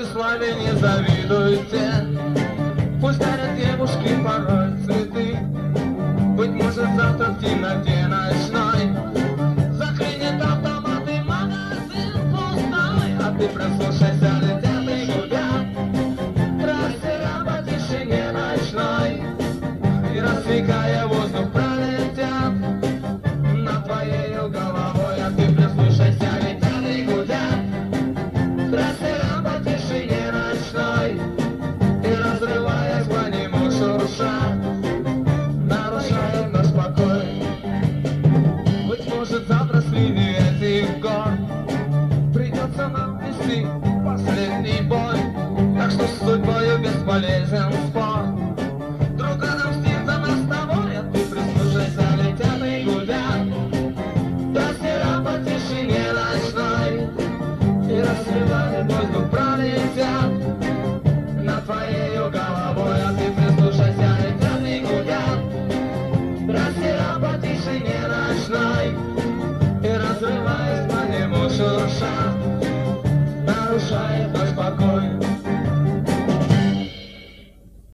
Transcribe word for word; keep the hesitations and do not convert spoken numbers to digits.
вашей славе не завидуйте. Пусть дарят девушки порой цветы. Быть может, завтра в темноте ночной заклинит автомат и магазин пустой. А ты прислушайся, летят и гудят трассера по тишине ночной, и рассекая воздух пролетят над твоей головой. А ты прислушайся, летят и гудят трассера по тишине ночной, и разрываясь по нему шурша, нарушает наш покой. Быть может, завтра среди этих гор придется нам вести последний бой, так что с судьбою бесполезен